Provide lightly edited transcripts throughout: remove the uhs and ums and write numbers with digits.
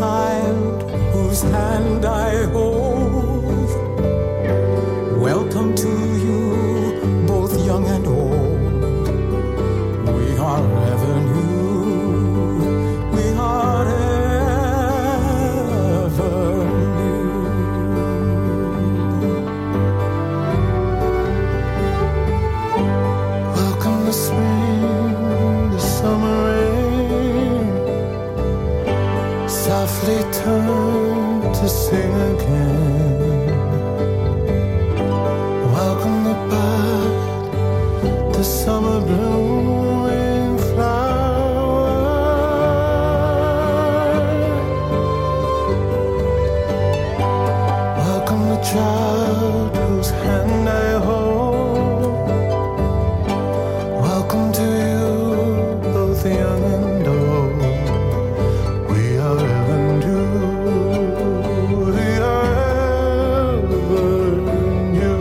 child whose hand I hold. Welcome to you, both young and old. We are ever new. We are ever new. Welcome the spring, the summer rain. Softly turn to sing again. Welcome the bud, the summer blooming flower. Welcome the child whose hand I hold. Welcome to you, both young and old. We are ever new. We are ever new.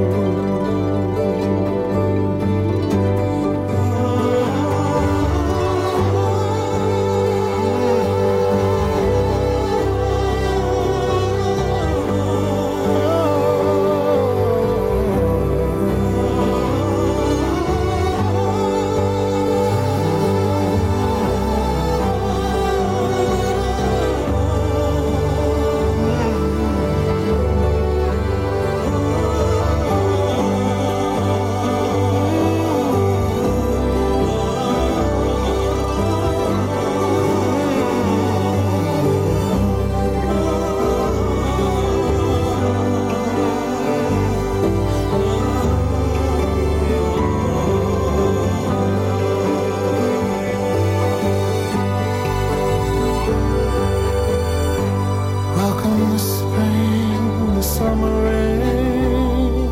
Welcome the spring, the summer rain.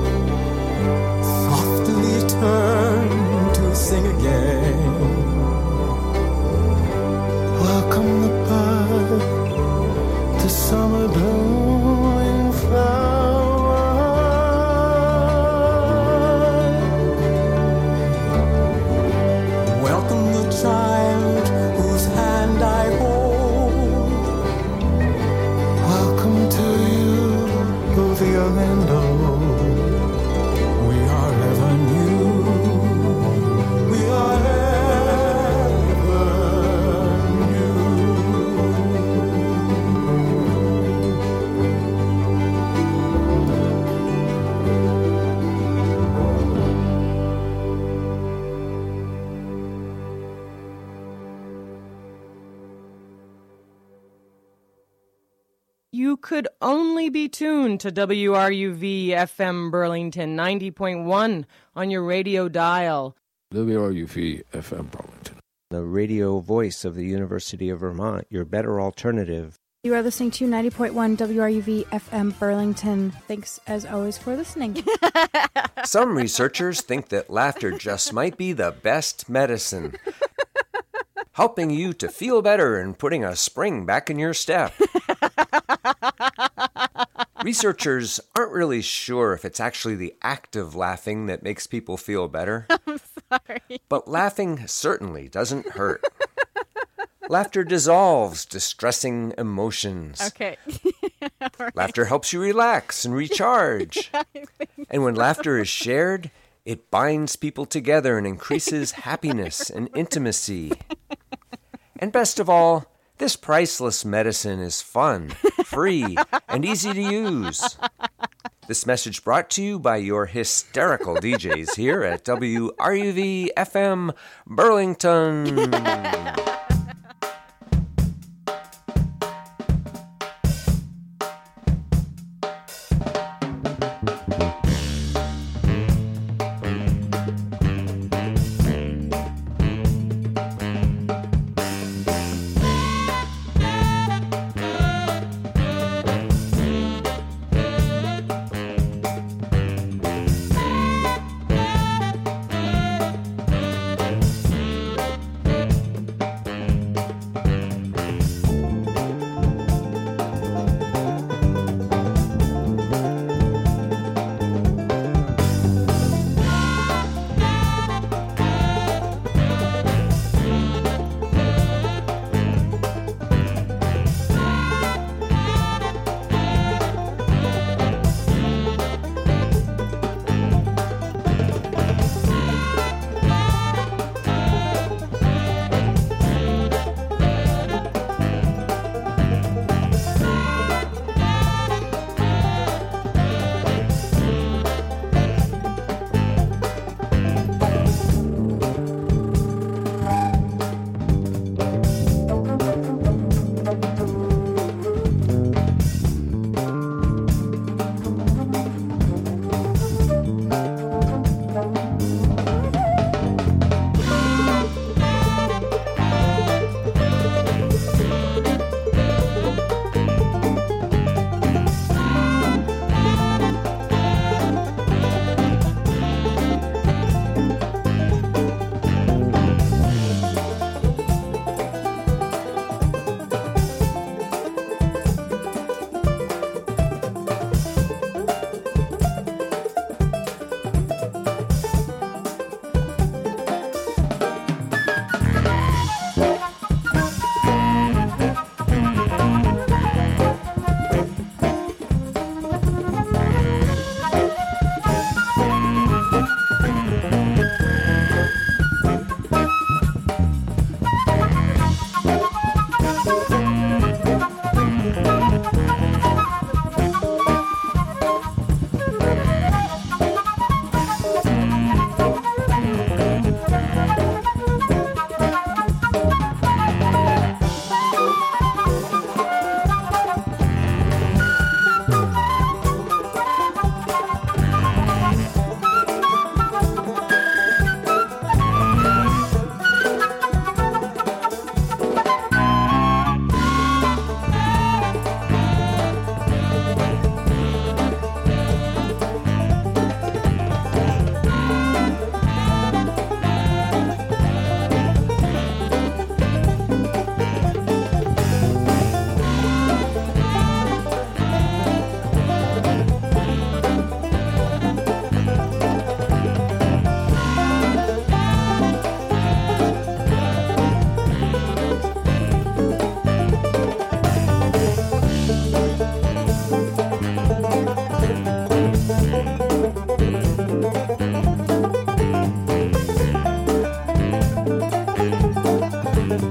Softly turn to sing again. Welcome the bud, the summer blooming flower. Welcome the child whose hand I hold. Welcome to you, both young and old. We are ever new. We are ever new. You could only be tuned to WRUV FM Burlington 90.1 on your radio dial. WRUV FM Burlington. The radio voice of the University of Vermont, your better alternative. You are listening to 90.1 WRUV FM Burlington. Thanks, as always, for listening. Some researchers think that laughter just might be the best medicine, helping you to feel better and putting a spring back in your step. Researchers aren't really sure if it's actually the act of laughing that makes people feel better. I'm sorry. But laughing certainly doesn't hurt. Laughter dissolves distressing emotions. Okay. Right. Laughter helps you relax and recharge. And when laughter is shared, it binds people together and increases happiness and intimacy. And best of all, this priceless medicine is fun, free, and easy to use. This message brought to you by your hysterical DJs here at WRUV FM Burlington.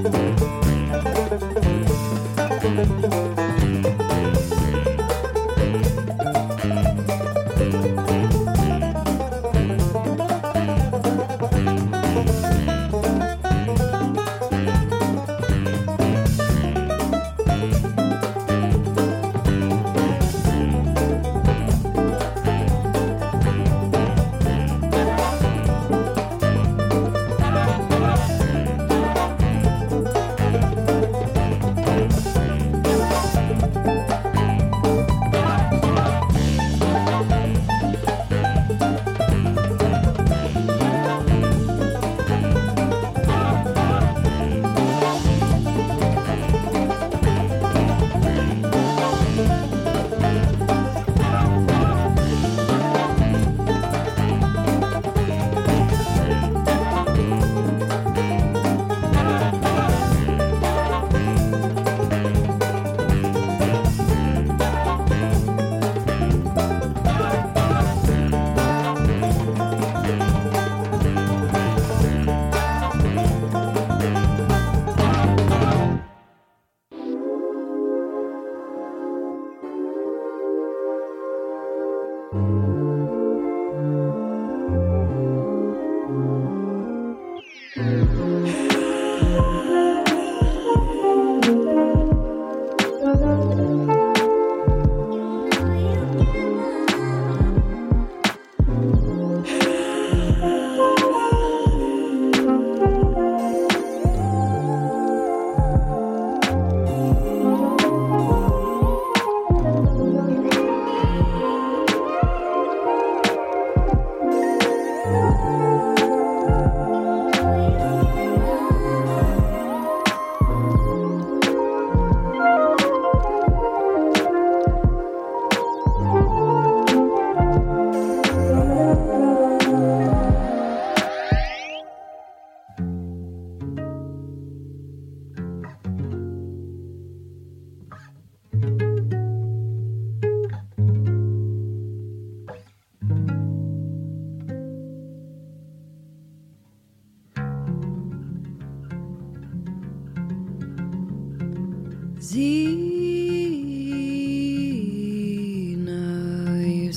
Zena, you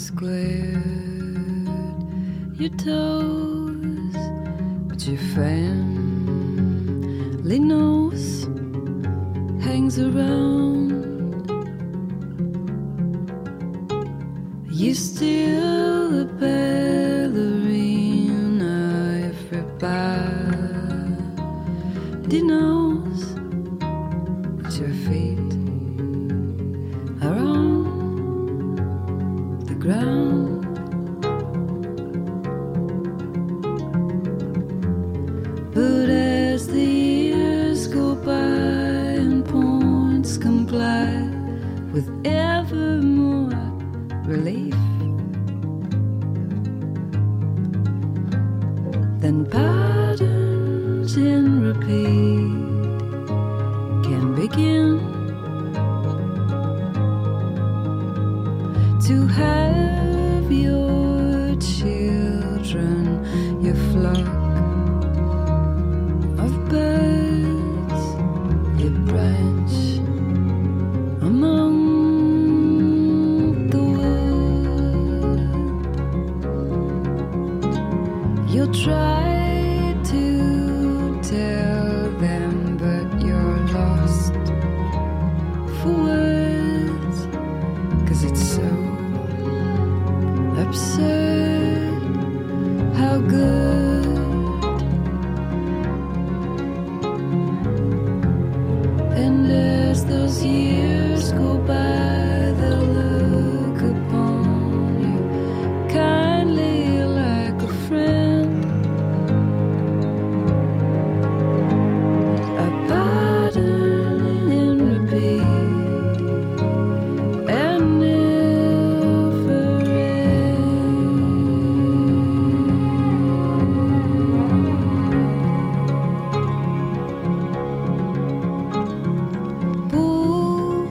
squared your toes, but your family nose hangs around. You're still a ballerina, everybody knows that your feet are on the ground. But as the years go by and points comply with ever more relief, then patterns in repeat can begin to have your children, your flock of birds, your branch among the wood. You'll try to tell them, but you're lost for words, 'cause it's so absurd how good. And as those years go by, they'll look upon you kindly like a friend, a pattern in repeat and never end. Bull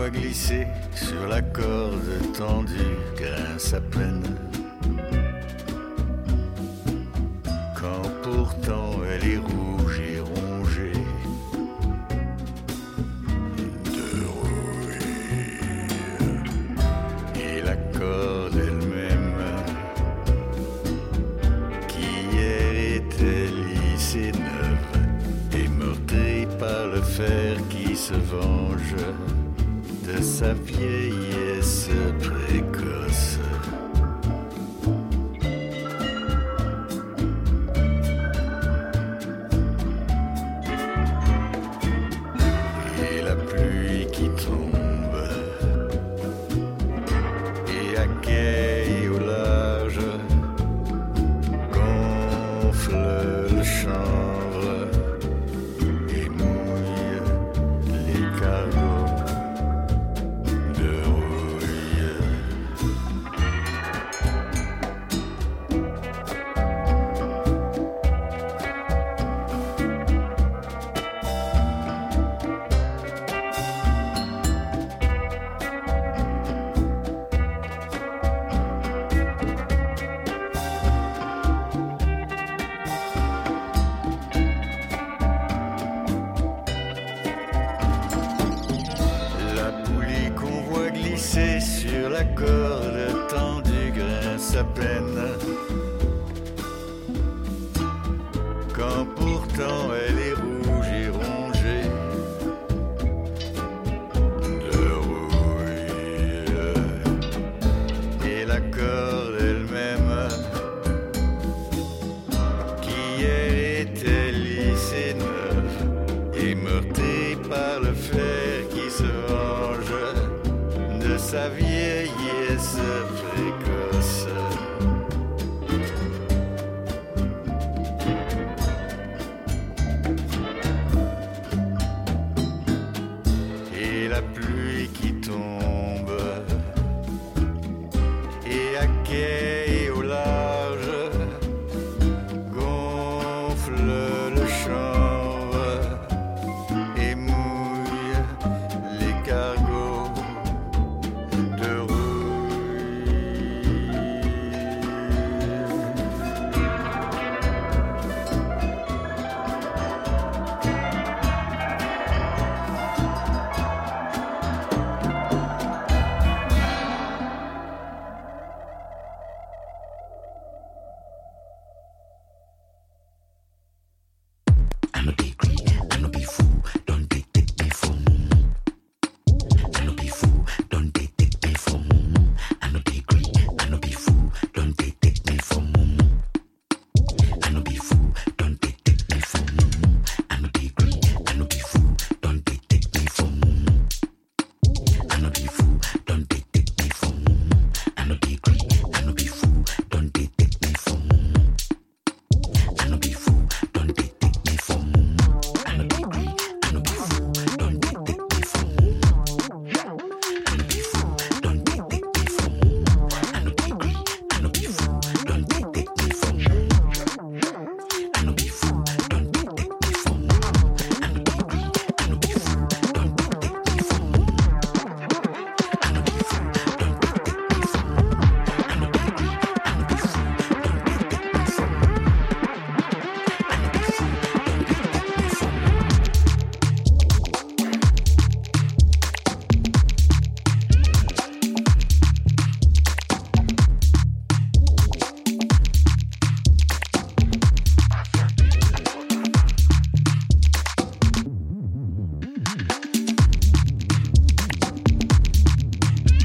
voit glisser sur la corde tendue grince à peine. Quand pourtant elle est rouge et rongée de rouille. Et la corde elle-même, qui hier était lisse et neuve, est meurtrie par le fer qui se venge de sa vieillesse précoce. Et la pluie qui tombe, et à quai et au large, gonfle le chanvre et mouille les cargos de rouille. La poulie qu'on voit glisser sur la corde tendue grince à peine. Quand pourtant elle est rouge et rongée de rouille. Et la corde elle-même, qui hier était lisse et neuve, est meurtrie par le fer qui se venge de sa vieillesse précoce.